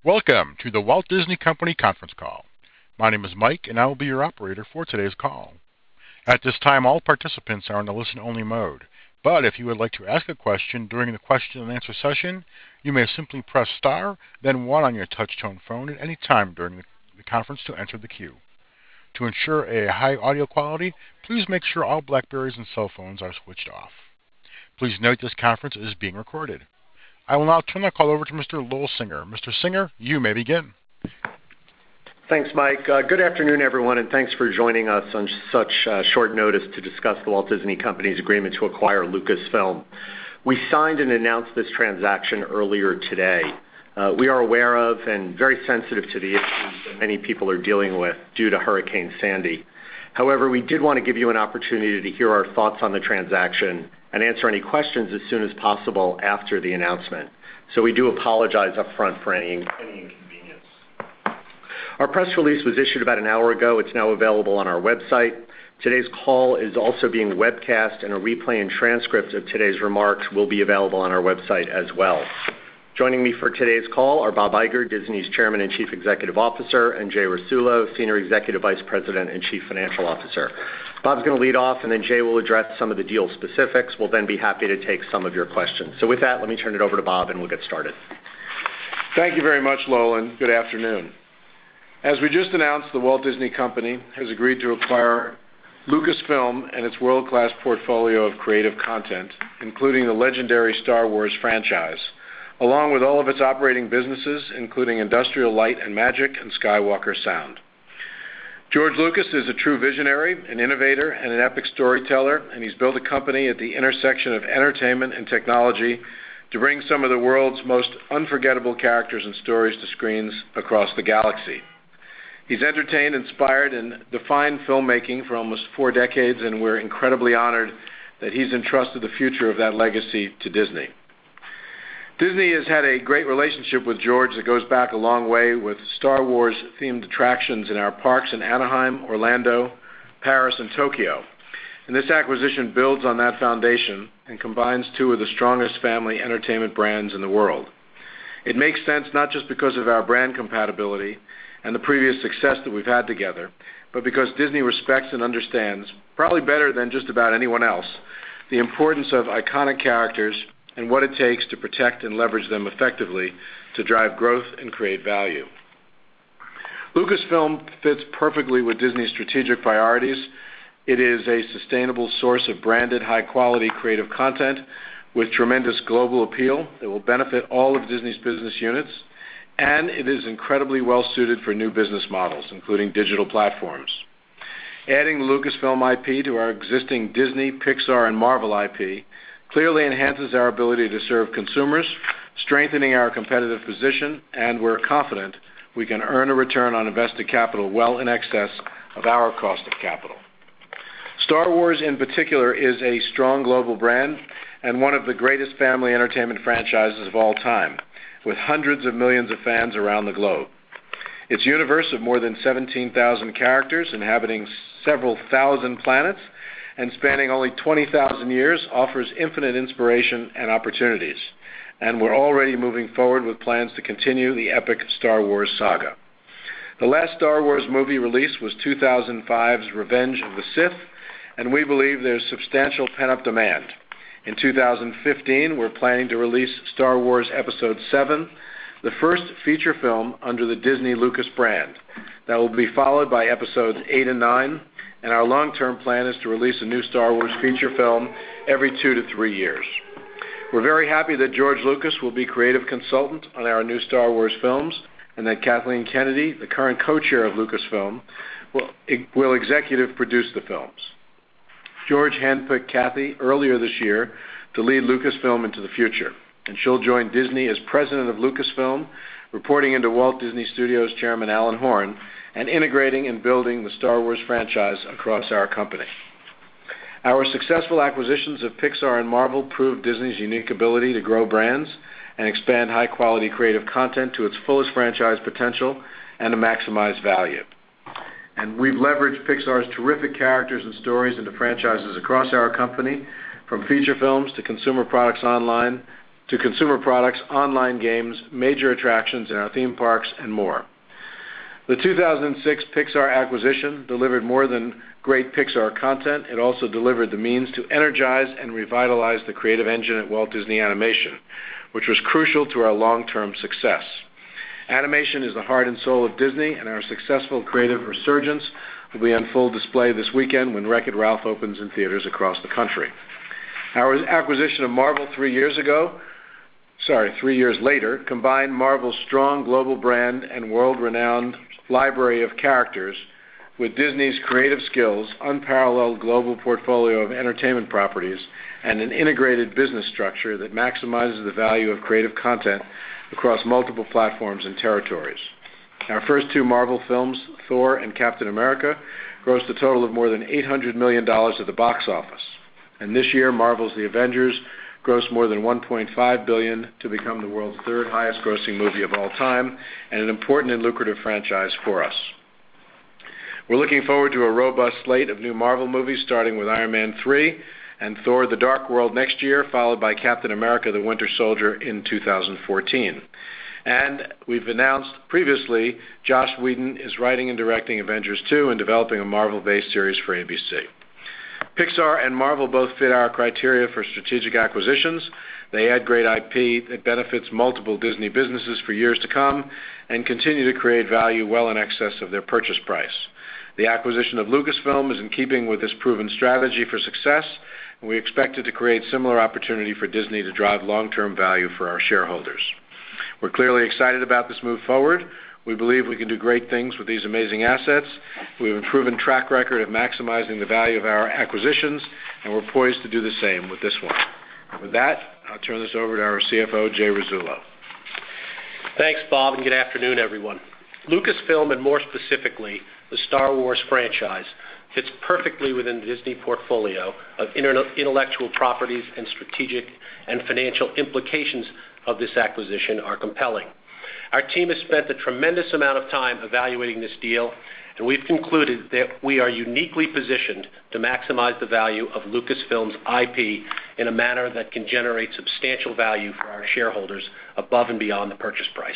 Welcome to the Walt Disney Company conference call. My name is Mike, and I will be your operator for today's call. At this time, all participants are in a listen-only mode. But if you would like to ask a question during the question and answer session, you may simply press star, then 1 on your touch-tone phone at any time during the conference to enter the queue. To ensure a high audio quality, please make sure all Blackberries and cell phones are switched off. Please note this conference is being recorded. I will now turn the call over to Mr. Lowell Singer. Mr. Singer, you may begin. Thanks, Mike. Good afternoon, everyone, and thanks for joining us on such short notice to discuss the Walt Disney Company's agreement to acquire Lucasfilm. We signed and announced this transaction earlier today. We are aware of and very sensitive to the issues that many people are dealing with due to Hurricane Sandy. However, we did want to give you an opportunity to hear our thoughts on the transaction and answer any questions as soon as possible after the announcement. So we do apologize up front for any inconvenience. Our press release was issued about an hour ago. It's now available on our website. Today's call is also being webcast, and a replay and transcript of today's remarks will be available on our website as well. Joining me for today's call are Bob Iger, Disney's Chairman and Chief Executive Officer, and Jay Rasulo, Senior Executive Vice President and Chief Financial Officer. Bob's going to lead off, and then Jay will address some of the deal specifics. We'll then be happy to take some of your questions. So with that, let me turn it over to Bob, and we'll get started. Thank you very much, Lowell, and good afternoon. As we just announced, the Walt Disney Company has agreed to acquire Lucasfilm and its world-class portfolio of creative content, including the legendary Star Wars franchise, along with all of its operating businesses, including Industrial Light and Magic and Skywalker Sound. George Lucas is a true visionary, an innovator, and an epic storyteller, and he's built a company at the intersection of entertainment and technology to bring some of the world's most unforgettable characters and stories to screens across the galaxy. He's entertained, inspired, and defined filmmaking for almost 4 decades, and we're incredibly honored that he's entrusted the future of that legacy to Disney. Disney has had a great relationship with George that goes back a long way, with Star Wars-themed attractions in our parks in Anaheim, Orlando, Paris, and Tokyo. And this acquisition builds on that foundation and combines 2 of the strongest family entertainment brands in the world. It makes sense not just because of our brand compatibility and the previous success that we've had together, but because Disney respects and understands, probably better than just about anyone else, the importance of iconic characters and what it takes to protect and leverage them effectively to drive growth and create value. Lucasfilm fits perfectly with Disney's strategic priorities. It is a sustainable source of branded, high-quality creative content with tremendous global appeal that will benefit all of Disney's business units, and it is incredibly well-suited for new business models, including digital platforms. Adding the Lucasfilm IP to our existing Disney, Pixar, and Marvel IP clearly enhances our ability to serve consumers, strengthening our competitive position, and we're confident we can earn a return on invested capital well in excess of our cost of capital. Star Wars, in particular, is a strong global brand and one of the greatest family entertainment franchises of all time, with hundreds of millions of fans around the globe. Its universe of more than 17,000 characters inhabiting several thousand planets and spanning only 20,000 years offers infinite inspiration and opportunities, and we're already moving forward with plans to continue the epic Star Wars saga. The last Star Wars movie release was 2005's Revenge of the Sith, and we believe there's substantial pent-up demand. In 2015, we're planning to release Star Wars Episode 7, the first feature film under the Disney Lucas brand. That will be followed by Episodes 8 and 9, and our long-term plan is to release a new Star Wars feature film every 2 to 3 years. We're very happy that George Lucas will be creative consultant on our new Star Wars films, and that Kathleen Kennedy, the current co-chair of Lucasfilm, will executive produce the films. George handpicked Kathy earlier this year to lead Lucasfilm into the future, and she'll join Disney as president of Lucasfilm, reporting into Walt Disney Studios Chairman Alan Horn, and integrating and building the Star Wars franchise across our company. Our successful acquisitions of Pixar and Marvel prove Disney's unique ability to grow brands and expand high-quality creative content to its fullest franchise potential and to maximize value. And we've leveraged Pixar's terrific characters and stories into franchises across our company, from feature films to consumer products online to consumer products, online games, major attractions in our theme parks, and more. The 2006 Pixar acquisition delivered more than great Pixar content. It also delivered the means to energize and revitalize the creative engine at Walt Disney Animation, which was crucial to our long-term success. Animation is the heart and soul of Disney, and our successful creative resurgence will be on full display this weekend when Wreck-It Ralph opens in theaters across the country. Our acquisition of Marvel 3 years later, combined Marvel's strong global brand and world-renowned library of characters with Disney's creative skills, unparalleled global portfolio of entertainment properties, and an integrated business structure that maximizes the value of creative content across multiple platforms and territories. Our first two Marvel films, Thor and Captain America, grossed a total of more than $800 million at the box office. And this year, Marvel's The Avengers grossed more than $1.5 billion to become the world's third highest grossing movie of all time and an important and lucrative franchise for us. We're looking forward to a robust slate of new Marvel movies, starting with Iron Man 3 and Thor: The Dark World next year, followed by Captain America: The Winter Soldier in 2014. And we've announced previously Joss Whedon is writing and directing Avengers 2 and developing a Marvel-based series for ABC. Pixar and Marvel both fit our criteria for strategic acquisitions. They add great IP that benefits multiple Disney businesses for years to come and continue to create value well in excess of their purchase price. The acquisition of Lucasfilm is in keeping with this proven strategy for success, and we expect it to create similar opportunity for Disney to drive long-term value for our shareholders. We're clearly excited about this move forward. We believe we can do great things with these amazing assets. We have a proven track record of maximizing the value of our acquisitions, and we're poised to do the same with this one. With that, I'll turn this over to our CFO, Jay Rizzullo. Thanks, Bob, and good afternoon, everyone. Lucasfilm, and more specifically, the Star Wars franchise, fits perfectly within the Disney portfolio of intellectual properties, and strategic and financial implications of this acquisition are compelling. Our team has spent a tremendous amount of time evaluating this deal, and we've concluded that we are uniquely positioned to maximize the value of Lucasfilm's IP in a manner that can generate substantial value for our shareholders above and beyond the purchase price.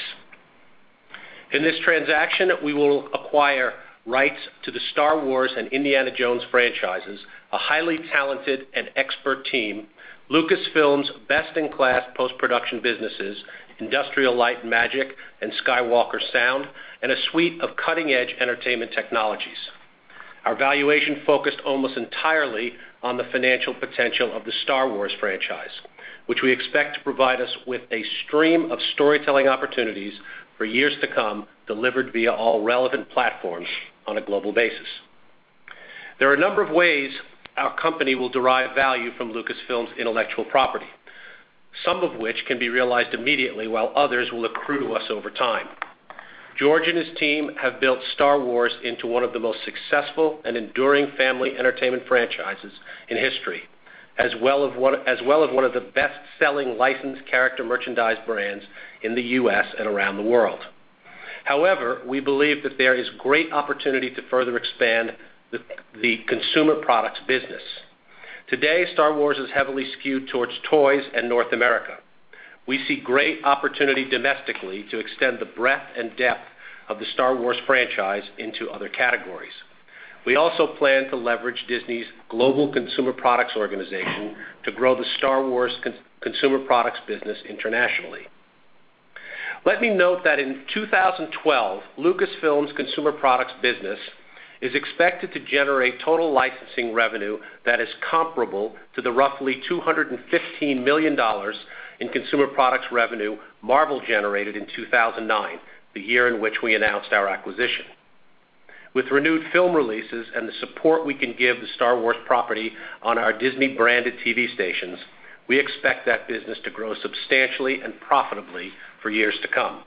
In this transaction, we will acquire rights to the Star Wars and Indiana Jones franchises, a highly talented and expert team, Lucasfilm's best-in-class post-production businesses, Industrial Light and Magic and Skywalker Sound, and a suite of cutting-edge entertainment technologies. Our valuation focused almost entirely on the financial potential of the Star Wars franchise, which we expect to provide us with a stream of storytelling opportunities for years to come, delivered via all relevant platforms on a global basis. There are a number of ways our company will derive value from Lucasfilm's intellectual property, some of which can be realized immediately, while others will accrue to us over time. George and his team have built Star Wars into one of the most successful and enduring family entertainment franchises in history, as well as one of the best-selling licensed character merchandise brands in the U.S. and around the world. However, we believe that there is great opportunity to further expand the consumer products business. Today, Star Wars is heavily skewed towards toys and North America. We see great opportunity domestically to extend the breadth and depth of the Star Wars franchise into other categories. We also plan to leverage Disney's global consumer products organization to grow the Star Wars consumer products business internationally. Let me note that in 2012, Lucasfilm's consumer products business is expected to generate total licensing revenue that is comparable to the roughly $215 million in consumer products revenue Marvel generated in 2009, the year in which we announced our acquisition. With renewed film releases and the support we can give the Star Wars property on our Disney-branded TV stations, we expect that business to grow substantially and profitably for years to come.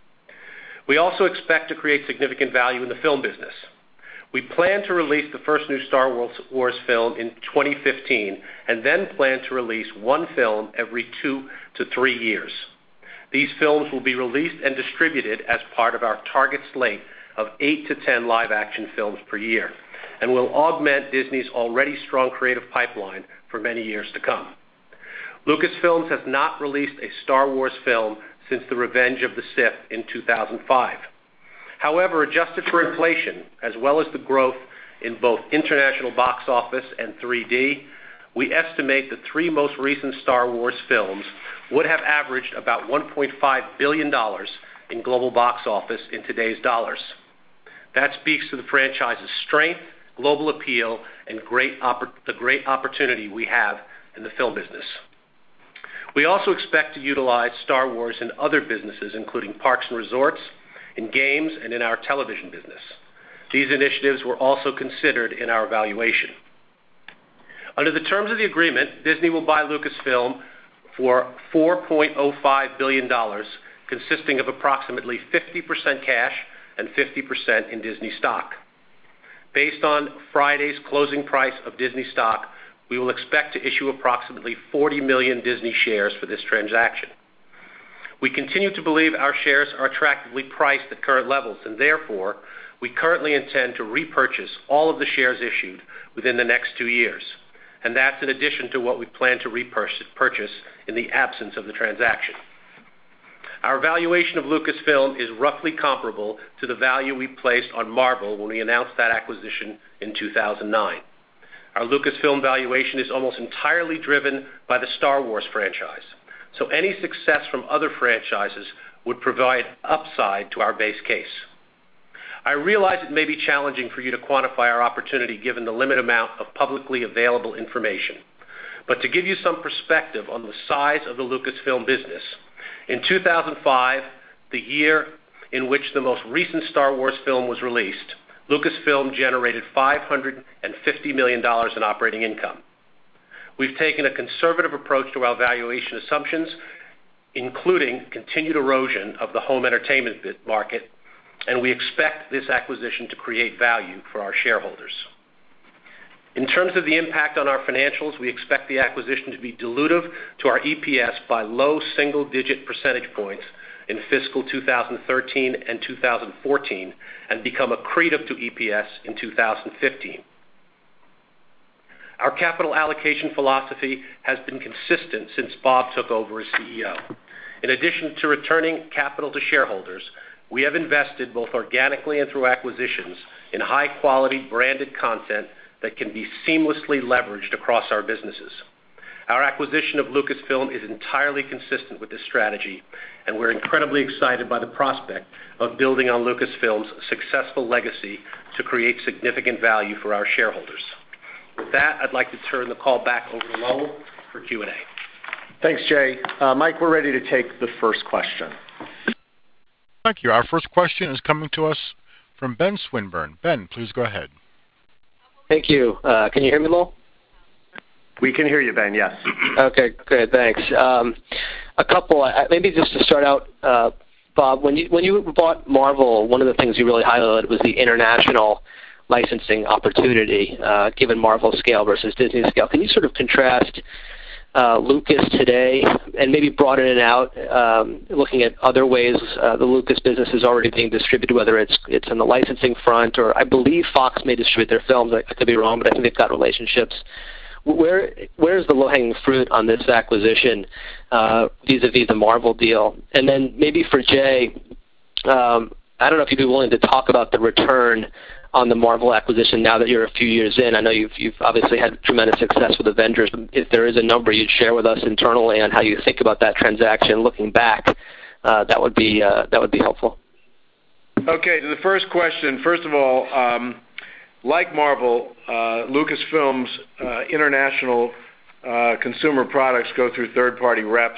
We also expect to create significant value in the film business. We plan to release the first new Star Wars film in 2015 and then plan to release one film every 2 to 3 years. These films will be released and distributed as part of our target slate of 8 to 10 live-action films per year, and will augment Disney's already strong creative pipeline for many years to come. Lucasfilms has not released a Star Wars film since The Revenge of the Sith in 2005. However, adjusted for inflation, as well as the growth in both international box office and 3D, we estimate the three most recent Star Wars films would have averaged about $1.5 billion in global box office in today's dollars. That speaks to the franchise's strength, global appeal, and the great opportunity we have in the film business. We also expect to utilize Star Wars in other businesses, including parks and resorts, in games, and in our television business. These initiatives were also considered in our evaluation. Under the terms of the agreement, Disney will buy Lucasfilm for $4.05 billion, consisting of approximately 50% cash and 50% in Disney stock. Based on Friday's closing price of Disney stock, we will expect to issue approximately 40 million Disney shares for this transaction. We continue to believe our shares are attractively priced at current levels, and therefore, we currently intend to repurchase all of the shares issued within the next 2 years. And that's in addition to what we plan to repurchase in the absence of the transaction. Our valuation of Lucasfilm is roughly comparable to the value we placed on Marvel when we announced that acquisition in 2009. Our Lucasfilm valuation is almost entirely driven by the Star Wars franchise, so any success from other franchises would provide upside to our base case. I realize it may be challenging for you to quantify our opportunity given the limited amount of publicly available information. But to give you some perspective on the size of the Lucasfilm business, in 2005, the year in which the most recent Star Wars film was released, Lucasfilm generated $550 million in operating income. We've taken a conservative approach to our valuation assumptions, including continued erosion of the home entertainment market, and we expect this acquisition to create value for our shareholders. In terms of the impact on our financials, we expect the acquisition to be dilutive to our EPS by low single-digit percentage points in fiscal 2013 and 2014 and become accretive to EPS in 2015. Our capital allocation philosophy has been consistent since Bob took over as CEO. In addition to returning capital to shareholders, we have invested both organically and through acquisitions in high-quality branded content that can be seamlessly leveraged across our businesses. Our acquisition of Lucasfilm is entirely consistent with this strategy, and we're incredibly excited by the prospect of building on Lucasfilm's successful legacy to create significant value for our shareholders. With that, I'd like to turn the call back over to Lowell for Q&A. Thanks, Jay. Mike, we're ready to take the first question. Thank you. Our first question is coming to us from Ben Swinburne. Ben, please go ahead. Thank you. Can you hear me, Lowell? We can hear you, Ben, yes. Okay, good, thanks. A couple, maybe just to start out, Bob, when you bought Marvel, one of the things you really highlighted was the international licensing opportunity, given Marvel's scale versus Disney's scale. Can you sort of contrast Lucas today and maybe broaden it out, looking at other ways the Lucas business is already being distributed, whether it's on the licensing front, or I believe Fox may distribute their films. I could be wrong, but I think they've got relationships. Where's the low-hanging fruit on this acquisition vis-a-vis the Marvel deal? And then maybe for Jay, I don't know if you'd be willing to talk about the return on the Marvel acquisition now that you're a few years in. I know you've obviously had tremendous success with Avengers. If there is a number you'd share with us internally on how you think about that transaction looking back, that would be helpful. Okay, to the first question, first of all, like Marvel, Lucasfilm's international consumer products go through third-party reps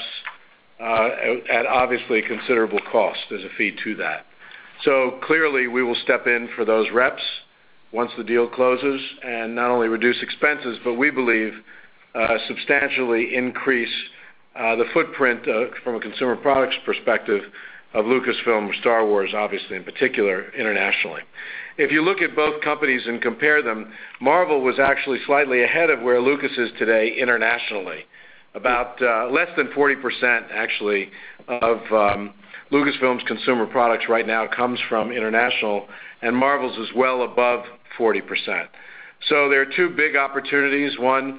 at obviously considerable cost as a fee to that. So clearly we will step in for those reps once the deal closes and not only reduce expenses, but we believe substantially increase the footprint from a consumer products perspective of Lucasfilm, Star Wars, obviously in particular, internationally. If you look at both companies and compare them, Marvel was actually slightly ahead of where Lucas is today internationally. About less than 40% actually of Lucasfilm's consumer products right now comes from international, and Marvel's is well above 40%. So there are two big opportunities. One,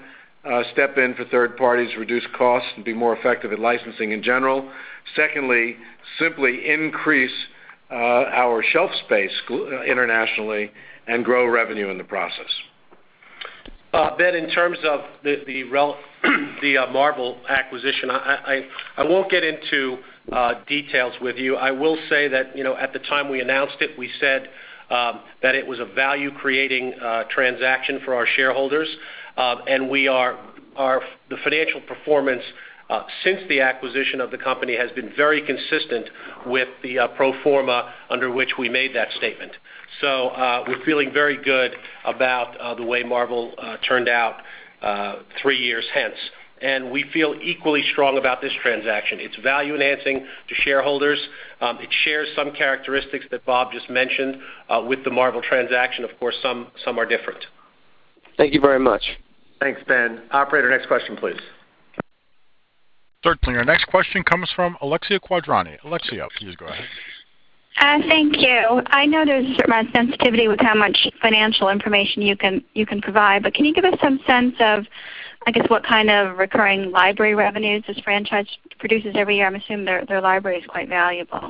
step in for third parties, reduce costs, and be more effective at licensing in general. Secondly, simply increase our shelf space internationally and grow revenue in the process. Ben, in terms of the Marvel acquisition, I won't get into details with you. I will say that at the time we announced it, we said that it was a value-creating transaction for our shareholders, and the financial performance since the acquisition of the company has been very consistent with the pro forma under which we made that statement. So we're feeling very good about the way Marvel turned out 3 years hence. And we feel equally strong about this transaction. It's value-enhancing to shareholders. It shares some characteristics that Bob just mentioned with the Marvel transaction. Of course, some are different. Thank you very much. Thanks, Ben. Operator, next question, please. Certainly. Our next question comes from Alexia Quadrani. Alexia, please go ahead. Thank you. I know there's a certain amount of sensitivity with how much financial information you can provide, but can you give us some sense of, I guess, what kind of recurring library revenues this franchise produces every year? I'm assuming their library is quite valuable.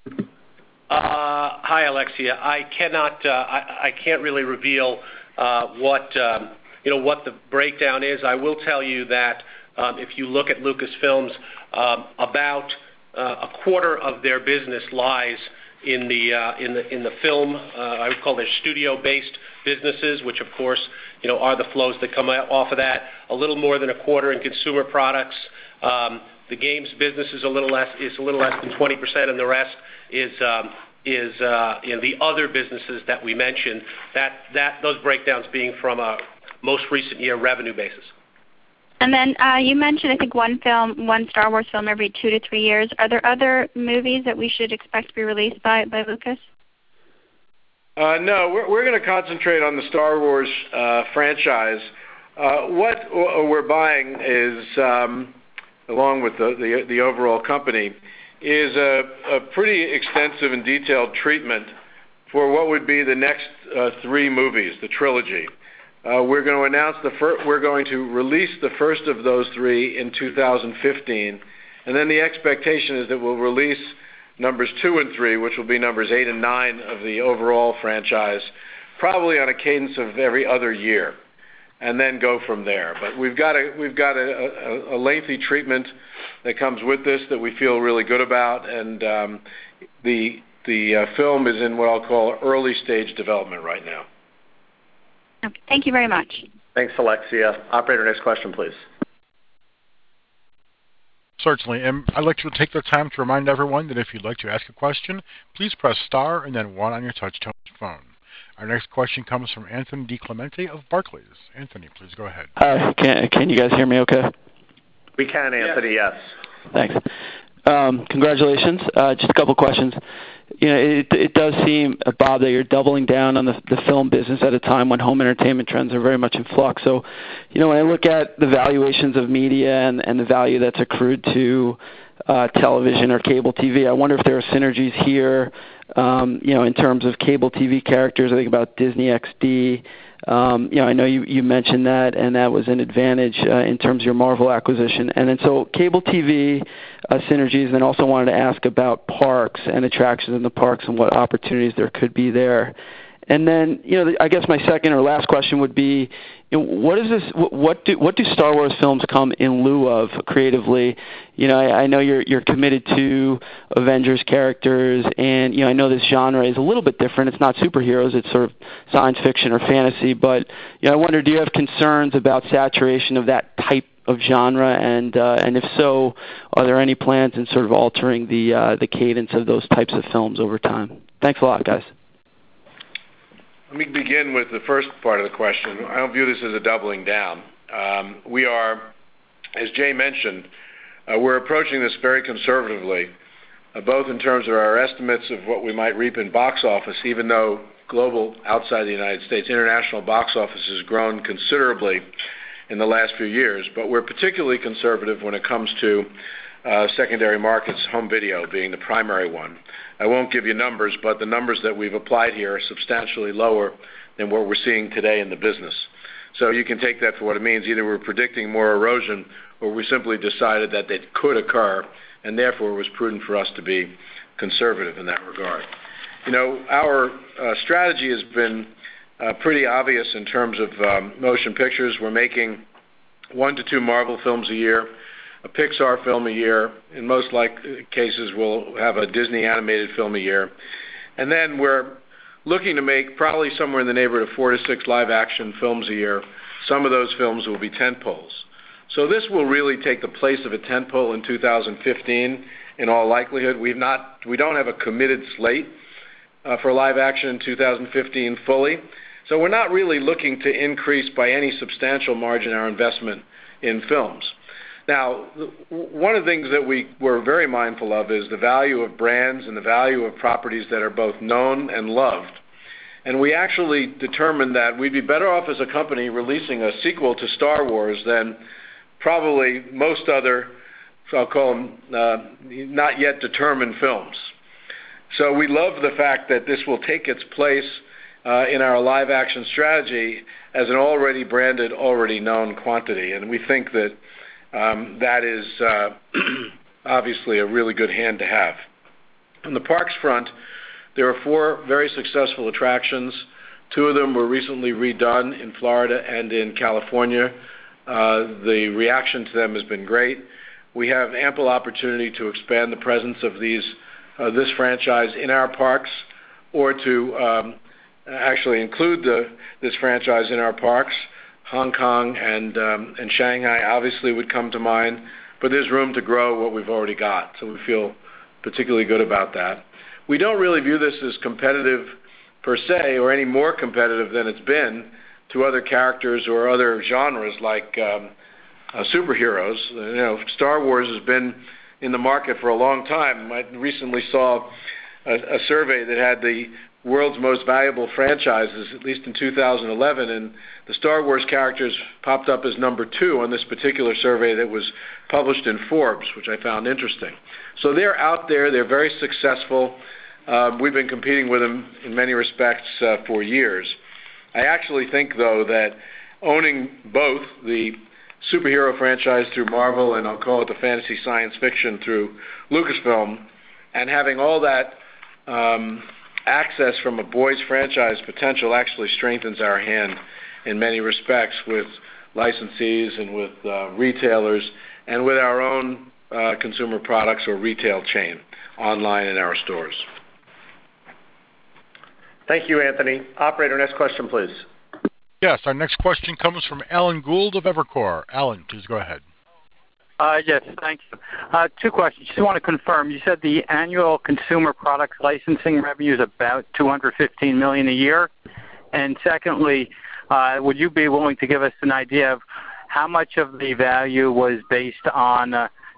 Hi, Alexia. I can't really reveal what the breakdown is. I will tell you that if you look at Lucasfilms, about a quarter of their business lies in the film. I would call their studio-based businesses, which of course are the flows that come off of that. A little more than a quarter in consumer products. The games business is a little less than 20%, and the rest is the other businesses that we mentioned. Those breakdowns being from a most recent year revenue basis. And then you mentioned, I think, one Star Wars film every 2 to 3 years. Are there other movies that we should expect to be released by Lucas? No, we're going to concentrate on the Star Wars franchise. What we're buying is, along with the overall company, is a pretty extensive and detailed treatment for what would be the next 3 movies, the trilogy. We're going to release the first of those 3 in 2015, and then the expectation is that we'll release numbers 2 and 3, which will be numbers 8 and 9 of the overall franchise, probably on a cadence of every other year, and then go from there. But we've got a lengthy treatment that comes with this that we feel really good about, and the film is in what I'll call early stage development right now. Okay. Thank you very much. Thanks, Alexia. Operator, next question, please. Certainly. And I'd like to take the time to remind everyone that if you'd like to ask a question, please press star and then 1 on your touch-tone phone. Our next question comes from Anthony DiClemente of Barclays. Anthony, please go ahead. Can you guys hear me okay? We can, Anthony, yes. Thanks. Congratulations. Just a couple questions. It does seem, Bob, that you're doubling down on the film business at a time when home entertainment trends are very much in flux. So, when I look at the valuations of media and the value that's accrued to television or cable TV, I wonder if there are synergies here, in terms of cable TV characters. I think about Disney XD. I know you mentioned that, and that was an advantage in terms of your Marvel acquisition. And then so cable TV synergies, and then also wanted to ask about parks and attractions in the parks and what opportunities there could be there. And then, I guess my second or last question would be, what do Star Wars films come in lieu of creatively? I know you're committed to Avengers characters, and I know this genre is a little bit different. It's not superheroes; it's sort of science fiction or fantasy. But I wonder, do you have concerns about saturation of that type of genre? And if so, are there any plans in sort of altering the cadence of those types of films over time? Thanks a lot, guys. Let me begin with the first part of the question. I don't view this as a doubling down. We are, as Jay mentioned, we're approaching this very conservatively, both in terms of our estimates of what we might reap in box office, even though global, outside the United States, international box office has grown considerably in the last few years. But we're particularly conservative when it comes to secondary markets, home video being the primary one. I won't give you numbers, but the numbers that we've applied here are substantially lower than what we're seeing today in the business. So you can take that for what it means. Either we're predicting more erosion, or we simply decided that it could occur, and therefore it was prudent for us to be conservative in that regard. Our strategy has been pretty obvious in terms of motion pictures. We're making 1 to 2 Marvel films a year, a Pixar film a year. In most cases, we'll have a Disney animated film a year. And then we're looking to make probably somewhere in the neighborhood of 4 to 6 live-action films a year. Some of those films will be tentpoles. So this will really take the place of a tentpole in 2015 in all likelihood. We don't have a committed slate for live action in 2015 fully. So we're not really looking to increase by any substantial margin our investment in films. Now, one of the things that we're very mindful of is the value of brands and the value of properties that are both known and loved. And we actually determined that we'd be better off as a company releasing a sequel to Star Wars than probably most other, so I'll call them not yet determined films. So we love the fact that this will take its place in our live action strategy as an already branded, already known quantity. And we think that that is obviously a really good hand to have. On the parks front, there are 4 very successful attractions. 2 of them were recently redone in Florida and in California. The reaction to them has been great. We have ample opportunity to expand the presence of this franchise in our parks, or to actually include this franchise in our parks. Hong Kong and Shanghai obviously would come to mind, but there's room to grow what we've already got, so we feel particularly good about that. We don't really view this as competitive per se, or any more competitive than it's been to other characters or other genres like superheroes. Star Wars has been in the market for a long time. I recently saw a survey that had the world's most valuable franchises, at least in 2011, and the Star Wars characters popped up as number 2 on this particular survey that was published in Forbes, which I found interesting. So they're out there. They're very successful. We've been competing with them in many respects for years. I actually think, though, that owning both the superhero franchise through Marvel, and I'll call it the fantasy science fiction through Lucasfilm, and having all that access from a boys franchise potential actually strengthens our hand in many respects with licensees and with retailers and with our own consumer products or retail chain online in our stores. Thank you, Anthony. Operator, next question, please. Yes, our next question comes from Alan Gould of Evercore. Alan, please go ahead. Yes, thank you. 2 questions. Just want to confirm, you said the annual consumer products licensing revenue is about $215 million a year? And secondly, would you be willing to give us an idea of how much of the value was based on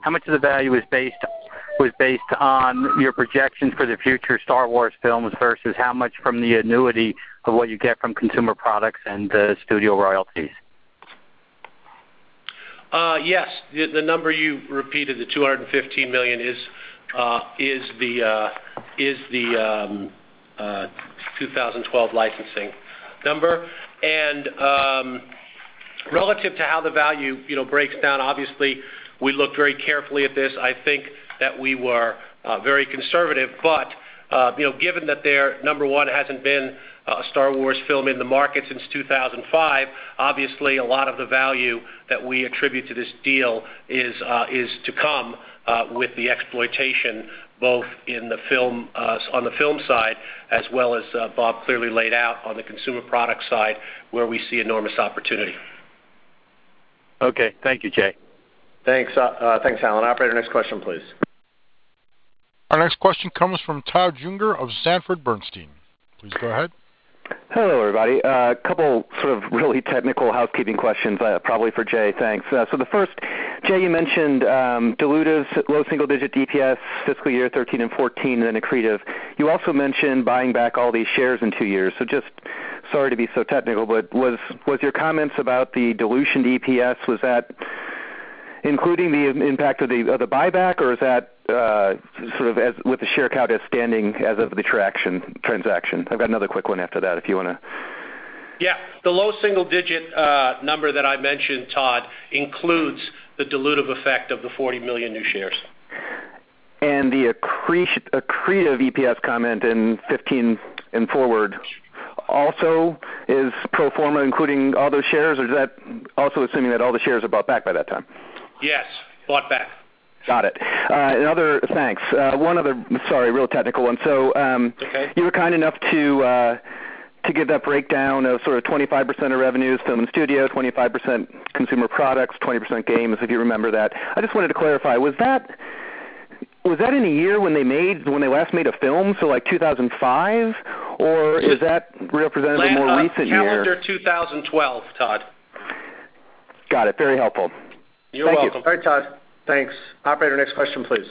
your projections for the future Star Wars films versus how much from the annuity of what you get from consumer products and studio royalties? Yes, the number you repeated, the $215 million, is the 2012 licensing number. And relative to how the value breaks down, obviously we looked very carefully at this. I think that we were very conservative, but given that there, number one, hasn't been a Star Wars film in the market since 2005, obviously a lot of the value that we attribute to this deal is to come with the exploitation, both in the film on the film side, as well as Bob clearly laid out on the consumer product side, where we see enormous opportunity. Okay, thank you, Jay. Thanks, Alan. Operator, next question, please. Our next question comes from Todd Juenger of Sanford Bernstein. Please go ahead. Hello, everybody. A couple sort of really technical housekeeping questions, probably for Jay. Thanks. So the first, Jay, you mentioned dilutive, low single-digit DPS, fiscal year 13 and 14, and then accretive. You also mentioned buying back all these shares in 2 years. So just sorry to be so technical, but was your comments about the dilution to EPS, was that including the impact of the buyback, or is that sort of as with the share count as standing as of the transaction? I've got another quick one after that if you want to Yeah, the low single-digit number that I mentioned, Todd, includes the dilutive effect of the 40 million new shares. And the accretive EPS comment in 15 and forward also is pro forma, including all those shares, or is that also assuming that all the shares are bought back by that time? Yes, bought back. Got it. Thanks. One other, sorry, real technical one. So okay. You were kind enough to give that breakdown of sort of 25% of revenues, film and studio, 25% consumer products, 20% games, if you remember that. I just wanted to clarify, was that in a year when they last made a film, so like 2005, or is that representative of a more recent year? Calendar 2012, Todd. Got it. Very helpful. You're welcome. All right, Todd. Thanks. Operator, next question, please.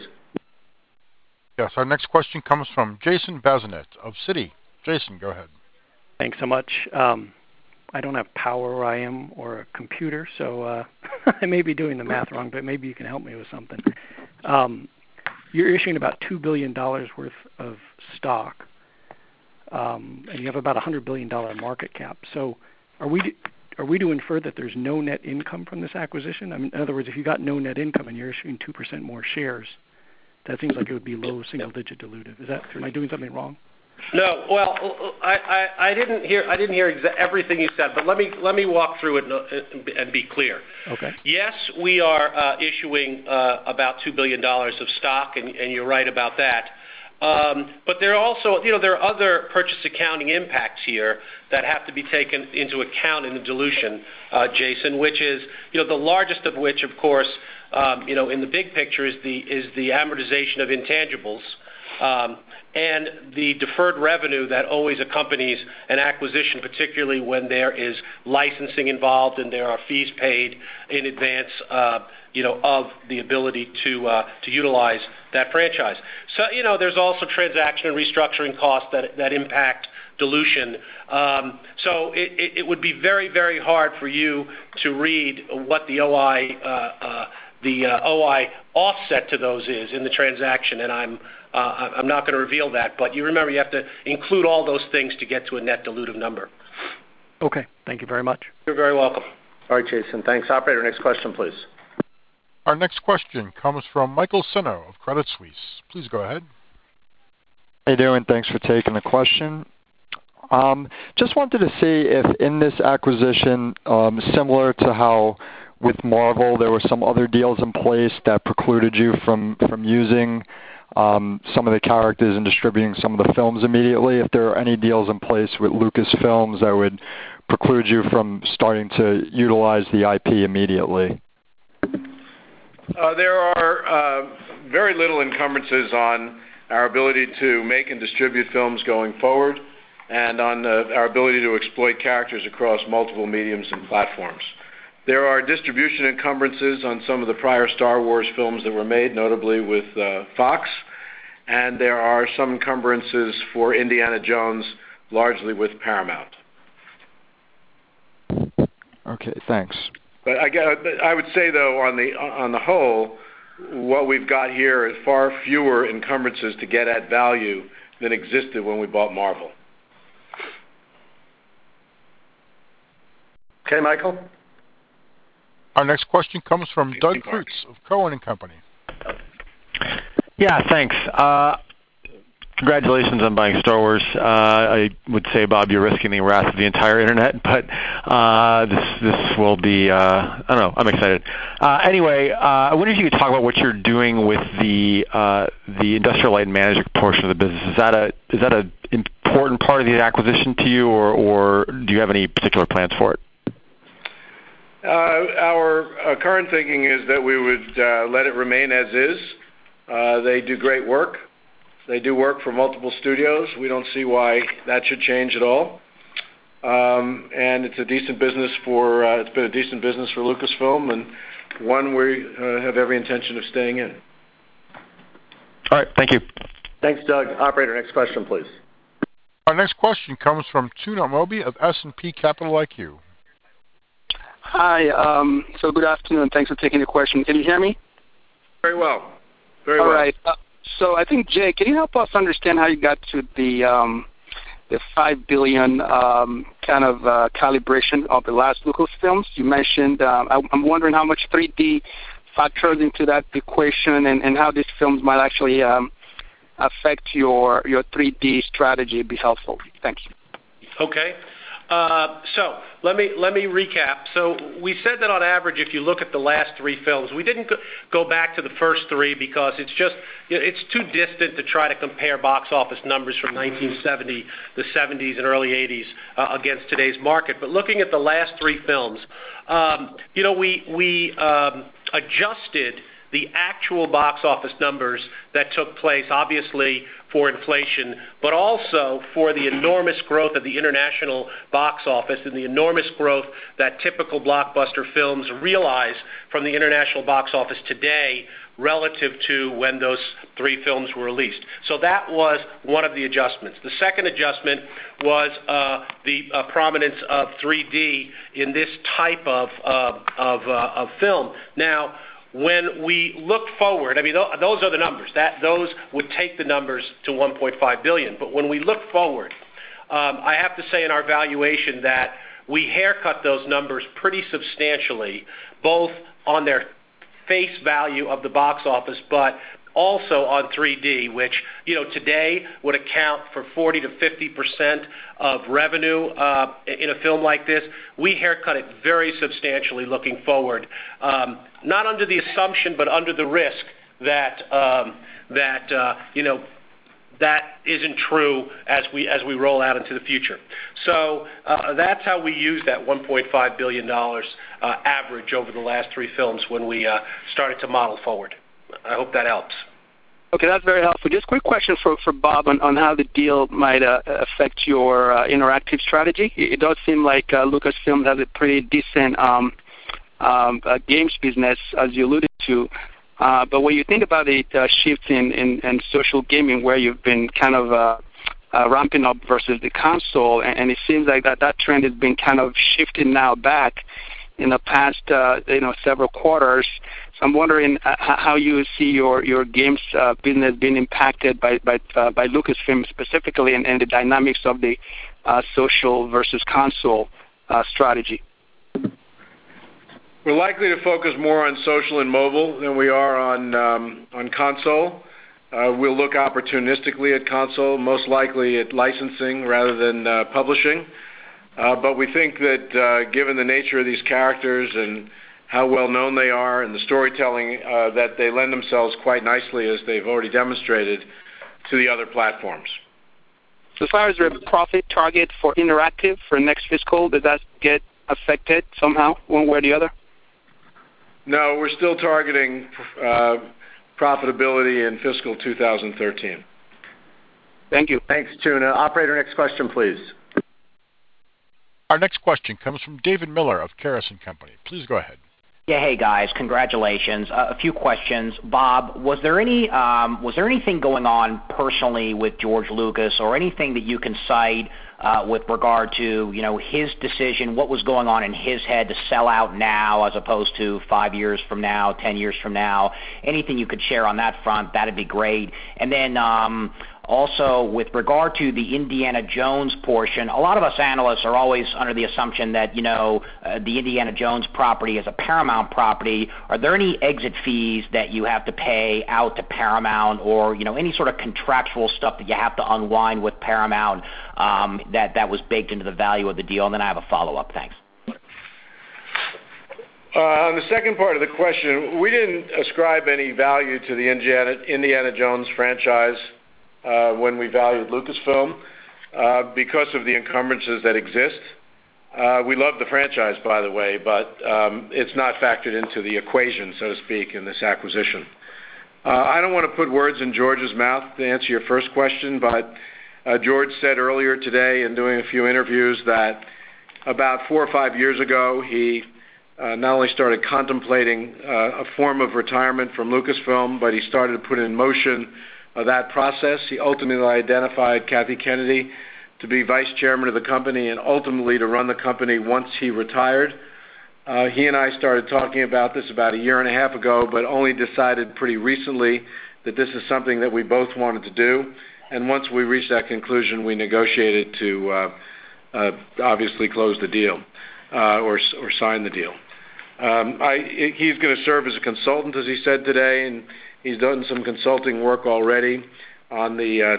Yes, our next question comes from Jason Bazinet of Citi. Jason, go ahead. Thanks so much. I don't have power where I am or a computer, so I may be doing the math wrong, but maybe you can help me with something. You're issuing about $2 billion worth of stock, and you have about a $100 billion market cap. So are we to infer that there's no net income from this acquisition? I mean, in other words, if you got no net income and you're issuing 2% more shares, that seems like it would be low single-digit dilutive. Am I doing something wrong? No. Well, I didn't hear everything you said, but let me walk through it and be clear. Okay. Yes, we are issuing about $2 billion of stock, and you're right about that. But there are also, there are other purchase accounting impacts here that have to be taken into account in the dilution, Jason, which is, the largest of which, of course, in the big picture is the amortization of intangibles. And the deferred revenue that always accompanies an acquisition, particularly when there is licensing involved and there are fees paid in advance, of the ability to utilize that franchise. So, there's also transaction and restructuring costs that impact dilution. So it would be very, very hard for you to read what the OI offset to those is in the transaction, and I'm not going to reveal that, but you remember you have to include all those things to get to a net dilutive number. Okay. Thank you very much. You're very welcome. All right, Jason. Thanks. Operator, next question, please. Our next question comes from Michael Senno of Credit Suisse. Please go ahead. How you doing? Thanks for taking the question. Just wanted to see if in this acquisition, similar to how with Marvel there were some other deals in place that precluded you from using some of the characters and distributing some of the films immediately, if there are any deals in place with Lucasfilms that would preclude you from starting to utilize the IP immediately. There are very little encumbrances on our ability to make and distribute films going forward, and on our ability to exploit characters across multiple mediums and platforms. There are distribution encumbrances on some of the prior Star Wars films that were made, notably with Fox, and there are some encumbrances for Indiana Jones, largely with Paramount. Okay, thanks. But I would say, though, on the whole, what we've got here is far fewer encumbrances to get at value than existed when we bought Marvel. Okay, Michael. Our next question comes from Doug Creutz of Cowen and Company. Yeah, thanks. Congratulations on buying Star Wars. I would say, Bob, you're risking the wrath of the entire internet, but this will be, I don't know, I'm excited. Anyway, I wonder if you could talk about what you're doing with the industrial light and management portion of the business. Is that an important part of the acquisition to you, or do you have any particular plans for it? Our current thinking is that we would let it remain as is. They do great work. They do work for multiple studios. We don't see why that should change at all. And it's a decent business it's been a decent business for Lucasfilm, and one we have every intention of staying in. All right, thank you. Thanks, Doug. Operator, next question, please. Our next question comes from Tuna Amobi of S&P Capital IQ. Hi, so good afternoon. Thanks for taking the question. Can you hear me? Very well. Very well. All right. So I think, Jay, can you help us understand how you got to the the $5 billion kind of calibration of the last Lucasfilms. You mentioned, I'm wondering how much 3D factors into that equation and how these films might actually affect your 3D strategy would be helpful. Thank you. Okay. So let me recap. So we said that on average, if you look at the last three films, we didn't go back to the first three because it's too distant to try to compare box office numbers from 1970, the 70s, and early 80s against today's market. But looking at the last three films, we adjusted the actual box office numbers that took place, obviously, for inflation, but also for the enormous growth of the international box office and the enormous growth that typical blockbuster films realize from the international box office today relative to when those three films were released. So that was one of the adjustments. The second adjustment was the prominence of 3D in this type of film. Now, when we look forward, I mean, those are the numbers. Those would take the numbers to $1.5 billion. But when we look forward, I have to say in our valuation that we haircut those numbers pretty substantially, both on their face value of the box office, but also on 3D, which today would account for 40 to 50% of revenue in a film like this. We haircut it very substantially looking forward, not under the assumption, but under the risk that that isn't true as we roll out into the future. So that's how we use that $1.5 billion average over the last three films when we started to model forward. I hope that helps. Okay, that's very helpful. Just a quick question for Bob on how the deal might affect your interactive strategy. It does seem like Lucasfilm has a pretty decent games business, as you alluded to. But when you think about it, shift in social gaming, where you've been kind of ramping up versus the console, and it seems like that trend has been kind of shifted now back in the past several quarters. So I'm wondering how you see your games business being impacted by Lucasfilm specifically, and the dynamics of the social versus console strategy. We're likely to focus more on social and mobile than we are on console. We'll look opportunistically at console, most likely at licensing rather than publishing. But we think that given the nature of these characters and how well known they are and the storytelling, that they lend themselves quite nicely, as they've already demonstrated, to the other platforms. So as far as the profit target for interactive for next fiscal, does that get affected somehow, one way or the other? No, we're still targeting profitability in fiscal 2013. Thank you. Thanks, Tuna. Operator, next question, please. Our next question comes from David Miller of Caris & Company. Please go ahead. Yeah, hey guys, congratulations. A few questions. Bob, was there anything going on personally with George Lucas, or anything that you can cite with regard to his decision? What was going on in his head to sell out now as opposed to 5 years from now, 10 years from now? Anything you could share on that front, that'd be great. And then also, with regard to the Indiana Jones portion, a lot of us analysts are always under the assumption that, the Indiana Jones property is a Paramount property. Are there any exit fees that you have to pay out to Paramount, or, any sort of contractual stuff that you have to unwind with Paramount that was baked into the value of the deal? And then I have a follow-up. Thanks. On the second part of the question, we didn't ascribe any value to the Indiana Jones franchise when we valued Lucasfilm because of the encumbrances that exist. We love the franchise, by the way, but it's not factored into the equation, so to speak, in this acquisition. I don't want to put words in George's mouth to answer your first question, but George said earlier today in doing a few interviews that about 4 or 5 years ago, he not only started contemplating a form of retirement from Lucasfilm, but he started to put in motion that process. He ultimately identified Kathy Kennedy to be vice chairman of the company and ultimately to run the company once he retired. He and I started talking about this about 1.5 years ago, but only decided pretty recently that this is something that we both wanted to do. and once we reached that conclusion, we negotiated to obviously close the deal or sign the deal. He's going to serve as a consultant, as he said today, and he's done some consulting work already on the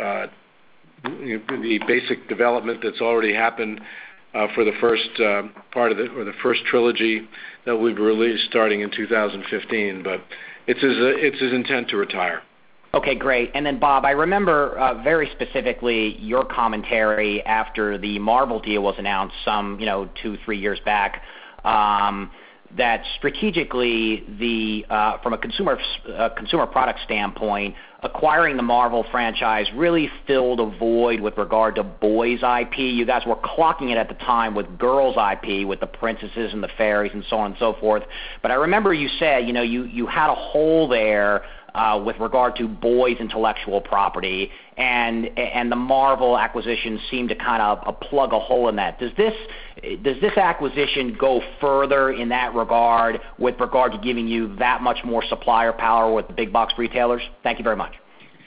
basic development that's already happened for the first part of the first trilogy that we've released starting in 2015. But it's his intent to retire. Okay, great. And then, Bob, I remember very specifically your commentary after the Marvel deal was announced some 2-3 years back. That strategically, from a consumer product standpoint, acquiring the Marvel franchise really filled a void with regard to boys' IP. You guys were clocking it at the time with girls' IP, with the princesses and the fairies and so on and so forth. But I remember you said, you had a hole there with regard to boys' intellectual property, and the Marvel acquisition seemed to kind of plug a hole in that. Does this acquisition go further in that regard with regard to giving you that much more supplier power with the big box retailers? Thank you very much.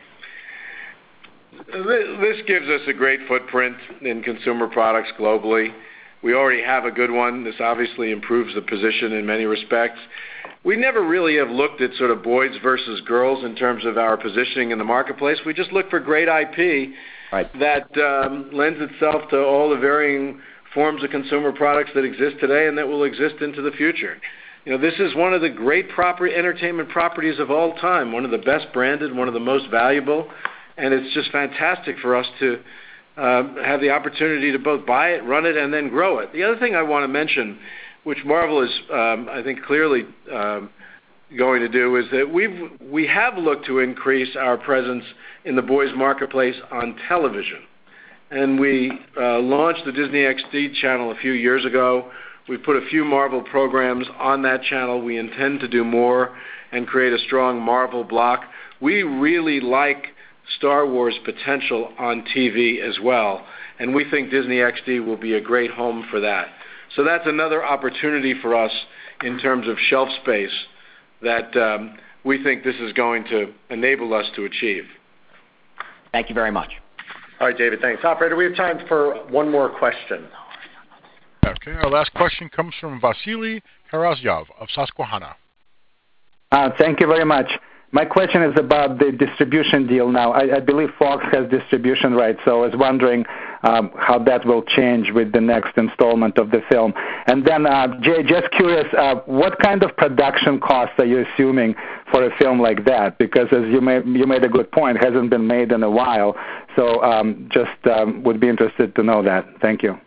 This gives us a great footprint in consumer products globally. We already have a good one. This obviously improves the position in many respects. We never really have looked at sort of boys versus girls in terms of our positioning in the marketplace. We just look for great IP that lends itself to all the varying forms of consumer products that exist today and that will exist into the future. This is one of the great entertainment properties of all time, one of the best branded, one of the most valuable, and it's just fantastic for us to have the opportunity to both buy it, run it, and then grow it. The other thing I want to mention, which Marvel is, I think, clearly going to do, is that we have looked to increase our presence in the boys' marketplace on television. And we launched the Disney XD channel a few years ago. We put a few Marvel programs on that channel. We intend to do more and create a strong Marvel block. We really like Star Wars potential on TV as well, and we think Disney XD will be a great home for that. So that's another opportunity for us in terms of shelf space that we think this is going to enable us to achieve. Thank you very much. All right, David, thanks. Operator, we have time for one more question. Okay, our last question comes from Vasily Karasyov of Susquehanna. Thank you very much. My question is about the distribution deal now. I believe Fox has distribution rights, so I was wondering how that will change with the next installment of the film. And then, Jay, just curious, what kind of production costs are you assuming for a film like that? Because as you made a good point, it hasn't been made in a while, so just would be interested to know that. Thank you.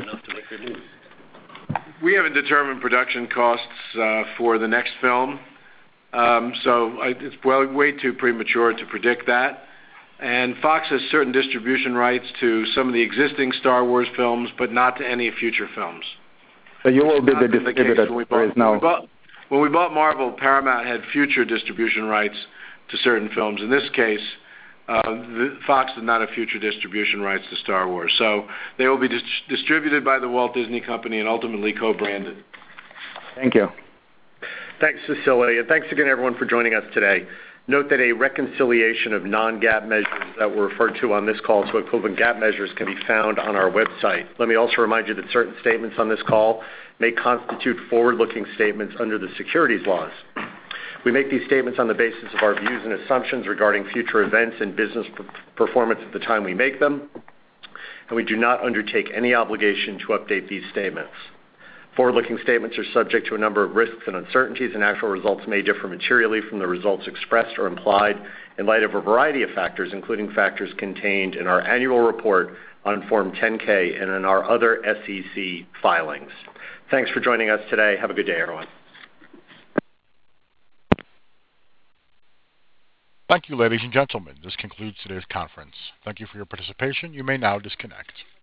We haven't determined production costs for the next film. So it's way too premature to predict that. And Fox has certain distribution rights to some of the existing Star Wars films, but not to any future films. So you will be the distributor. When we bought Marvel, Paramount had future distribution rights to certain films. In this case, Fox did not have future distribution rights to Star Wars. So they will be distributed by the Walt Disney Company and ultimately co-branded. Thank you. Thanks, Vasily, and thanks again, everyone, for joining us today. Note that a reconciliation of non-GAAP measures that were referred to on this call to equivalent GAAP measures can be found on our website. Let me also remind you that certain statements on this call may constitute forward-looking statements under the securities laws. We make these statements on the basis of our views and assumptions regarding future events and business performance at the time we make them, and we do not undertake any obligation to update these statements. Forward-looking statements are subject to a number of risks and uncertainties, and actual results may differ materially from the results expressed or implied in light of a variety of factors, including factors contained in our annual report on Form 10-K and in our other SEC filings. Thanks for joining us today. Have a good day, everyone. Thank you, ladies and gentlemen. This concludes today's conference. Thank you for your participation. You may now disconnect.